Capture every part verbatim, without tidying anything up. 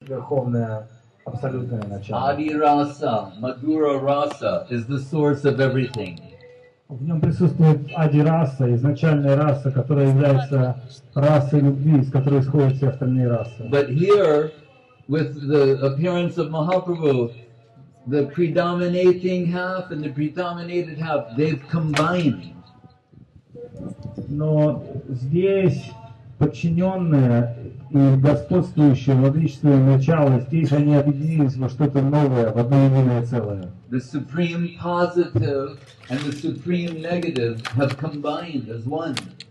верховное абсолютное начало. Adi Rasa, Madhura Rasa is the source of everything. В нем присутствует ади-раса, изначальная раса, которая является расой любви, из которой исходят все остальные расы. But here, with the appearance of Mahaprabhu, the predominating half and the predominated half, they've combined. Но здесь подчиненные и господствующие владычественное начало, здесь они объединились во что-то новое, в одно единое целое. The supreme positive and the supreme negative have combined as one.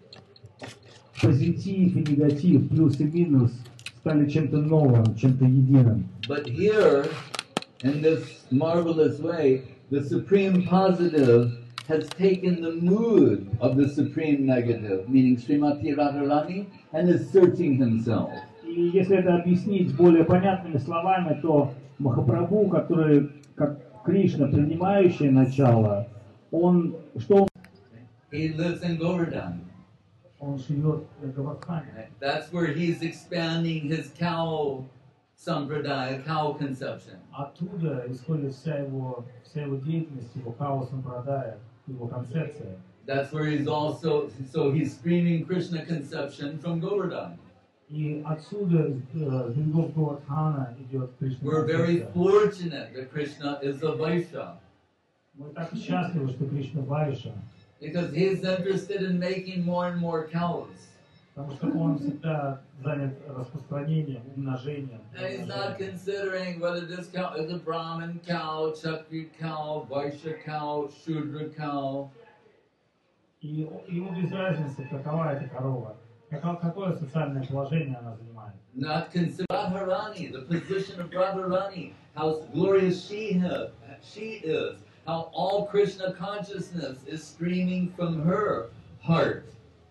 Позитив и негатив, плюс и минус стали чем-то новым, чем-то единым. But here, in this marvelous way, the supreme positive has taken the mood of the supreme negative, meaning Srimati Radharani, and is searching himself. И если это объяснить более понятными словами, то Махапрабху, который как Кришна, принимающее начало, он что он? He lives in Govardhan. Он живет в Говардхане. That's where he's expanding his cow sampradaya, cow conception. Оттуда исходит вся его, вся его деятельность, его хаос сампрадая, его концепция. That's where he's also, so he's streaming Krishna conception from Govardhan. И отсюда, с берегов Говардхана, идет Кришна. We're very fortunate that Krishna is a Vaishya. Мы так счастливы, что Кришна Вайша. Because he's interested in making more and more cows. Потому что он всегда занят распространением, умножением. And he's not considering whether this cow is a Brahmin cow, Kshatriya cow, Vaishya cow, Shudra cow. И ему без разницы, какова эта корова, какое социальное положение она занимает. Not consider Radharani, the position of Radharani, how glorious she, has, she is, how all Krishna consciousness is streaming from her heart.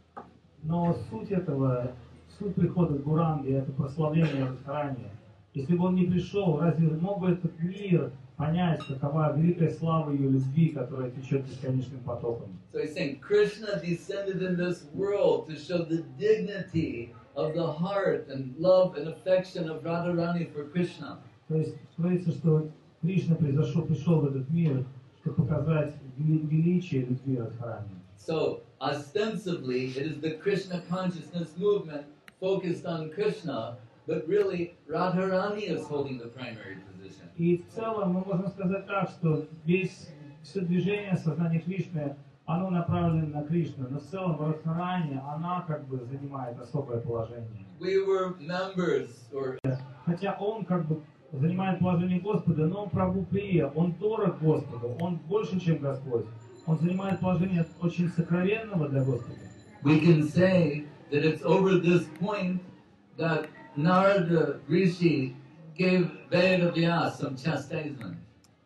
Но суть этого, суть прихода Гуранги, это прославление Радхарани. Если бы он не пришел, разве мог бы этот мир понять, какова великая слава ее любви, которая течет бесконечным потоком? So he's saying Krishna descended in this world to show the dignity of the heart and love and affection of Radharani for Krishna. То есть говорится, что Кришна произошел, пришел в этот мир, чтобы показать величие любви Радхарани. So ostensibly, it is the Krishna consciousness movement focused on Krishna, but really Radharani is holding the primary position. И в целом мы можем сказать так, что весь все движение сознания Кришны, оно направлено на Кришну, но в целом Радхарани, она как бы занимает особое положение. We were members, or Хотя он как бы занимает положение Господа, но он Прабху Прия, он дорог Господу, он больше, чем Господь. Он занимает положение очень сокровенного для Господа. we can say that it's over this point that Narada Rishi gave Vedavyas some chastisement.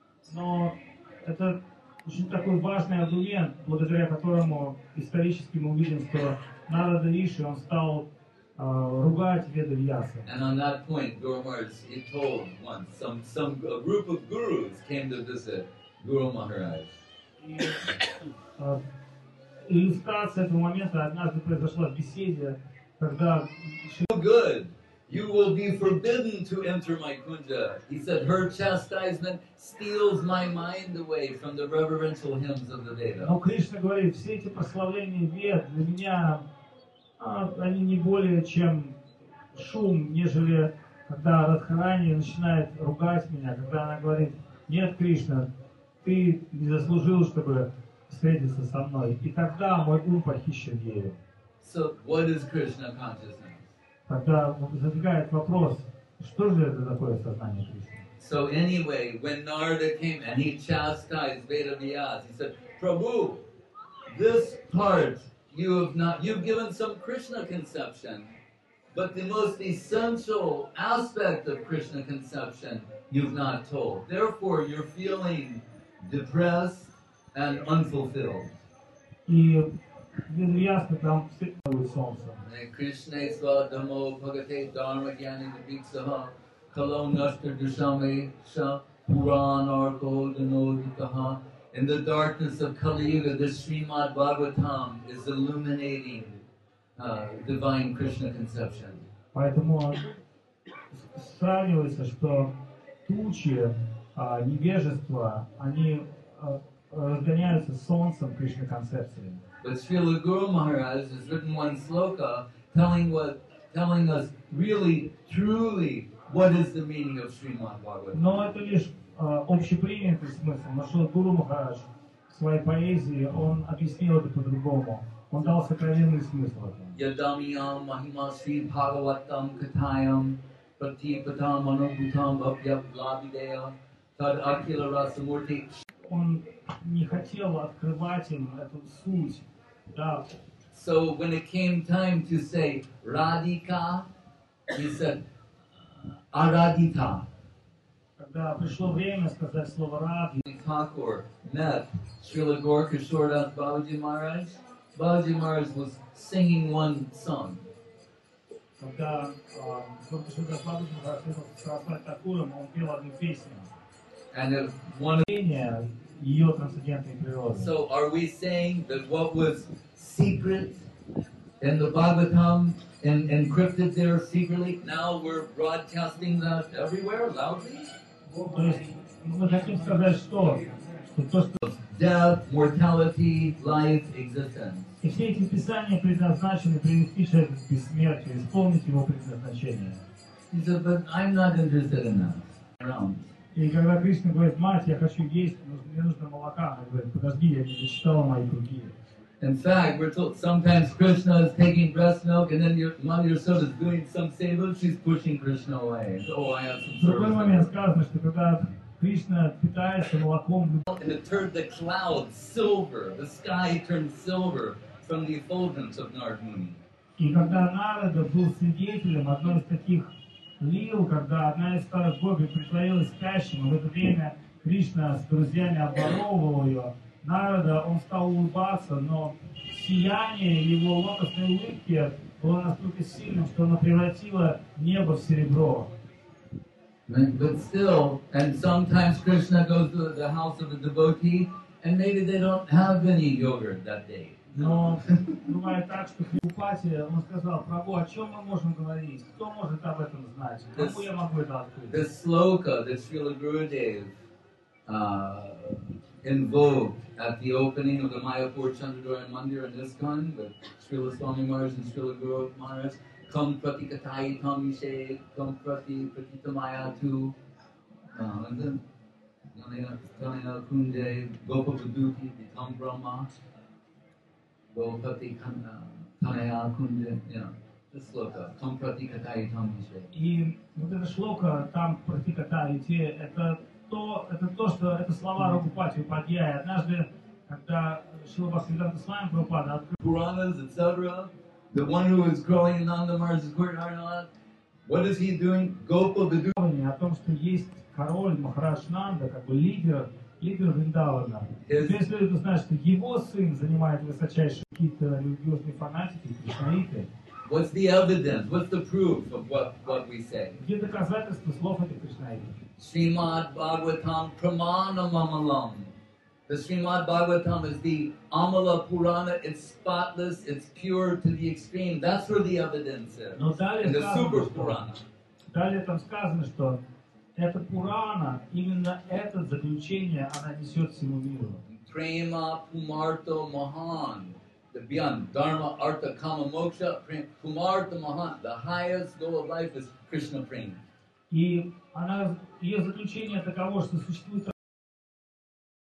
Но это очень такой важный аргумент, благодаря которому исторически мы увидим, что Нарада Риши, он стал uh, ругать Ведавьяса. And on that point, Guru Maharaj, he told once, some, some a group of gurus came to visit Guru Maharaj. И, uh, иллюстрация этого момента однажды произошла в беседе, когда So good. You will be forbidden to enter my kunja. He said, her chastisement steals my mind away from the reverential hymns of the Veda. Но Кришна говорит, все эти прославления Вед для меня, а, они не более чем шум, нежели когда Радхарани начинает ругать меня, когда она говорит, нет, Кришна, ты не заслужил, чтобы встретиться со мной. И тогда мой ум похищен ею. So what is Krishna consciousness? Тогда задвигает вопрос, что же это такое сознание Кришны? So anyway, when Narada came and he chastised Vedavyas, he said, Prabhu, this part you have not, you've given some Krishna conception, but the most essential aspect of Krishna conception you've not told. Therefore, you're feeling depressed and unfulfilled. И Ведавьяс там встретилось солнце. Krishna svadamo bhagate dharma gyani dipiksaha kalo nashta dushame sha puran arko danodikaha. In the darkness of Kali Yuga, this Srimad Bhagavatam is illuminating uh, divine Krishna conception. Поэтому сравнивается, что тучи а, невежества, они а, разгоняются солнцем Кришны концепции. But Srila Guru Maharaj has written one sloka telling what, telling us really, truly, what is the meaning of Srimad Bhagavatam. Но это лишь а, общепринятый смысл. Но что Гуру Махарадж в своей поэзии, он объяснил это по-другому. Он дал сокровенный смысл этому. Yadamiyam mahima Sri Bhagavatam katayam pratipatam manobhutam bhavyam labideya tad akila rasamurti. Он не хотел открывать им эту суть. Да. So when it came time to say Radhika, he said Aradhita. Когда пришло время сказать слово Радhi, Thakur met Srila Gaurkishore Das Babaji Maharaj. Babaji Maharaj was singing one song. когда Гуркишор Бабаджи Махарадж с Сарасвати Такуром, он пел одну песню. And it, one of, Ее трансцендентной природы. so are we saying that what was secret in the Bhagavatam and encrypted there secretly, now we're broadcasting that everywhere loudly? То есть мы хотим сказать, что, что то, что Death, mortality, life, existence. и все эти писания предназначены привести человека к бессмертию, исполнить его предназначение. He said, but I'm not interested in that. Around. И когда Кришна говорит: мать, я хочу есть, мне нужно молока, она говорит: подожди, я не дочитала мои круги. In fact, we're told sometimes Krishna is taking breast milk, and then your Mother Yasoda is doing some seva, she's pushing Krishna away. Oh, I have some В другой момент service. сказано, что когда Кришна питается молоком, And it turned the clouds silver, the sky turned silver from the effulgence of Narad Muni. и когда Нарада был свидетелем одной из таких лил, когда одна из старых гоби притворилась спящим, и в это время Кришна с друзьями обворовывал ее, Нарада, он стал улыбаться, но сияние его лотосной улыбки было настолько сильным, что оно превратило небо в серебро. But but still, and sometimes Krishna goes to the house of a devotee, and maybe they don't have any yogurt that day. Но бывает так, что при Упате он сказал: Прабху, о чем мы можем говорить? Кто может об этом знать? Кому я могу это открыть? The sloka that Srila Gurudev uh, invoked at the opening of the Mayapur Chandradwaran Mandir in ISKCON with Srila Swami Maharaj and Srila Guru Maharaj, Kam Prati Katai Tam Ishe, Kam Prati Pratitamaya Tu, and then Tanaya Kunde, Gopa Viduti, Tam Brahma, Gopati Tanaya Kunde, you know, the sloka, Kam Prati Katai Tam Ishe. И вот эта шлока, там Пратиката и те, это то, это то, что это слова Рагупати Упадьяя. Однажды, когда Шрила Бхактивиданта Свами Прабхупада открыл Puranas, et cetera. The one who is growing in Nanda Maharaj's courtyard and all that. What is he doing? Gopa Vidu. о том, что есть король Махарадж Нанда, как бы лидер, лидер Вриндавана. Yes. Теперь следует узнать, что его сын занимает высочайшие какие-то религиозные фанатики, кришнаиты. What's the evidence? What's the proof of what, what we say? Где доказательства слов этих кришнаитов? Srimad Bhagavatam Pramana Mamalam. The Srimad Bhagavatam is the Amala Purana. It's spotless, it's pure to the extreme. That's where the evidence is. Но далее And the Super сказано, Purana. что, далее там сказано, что эта Пурана, именно это заключение она несет всему миру. Prema Pumarto Mahan. The beyond Dharma, Artha, Kama, Moksha. Pumarto Mahan. The highest goal of life is Krishna Prema. И она, ее заключение таково, что существует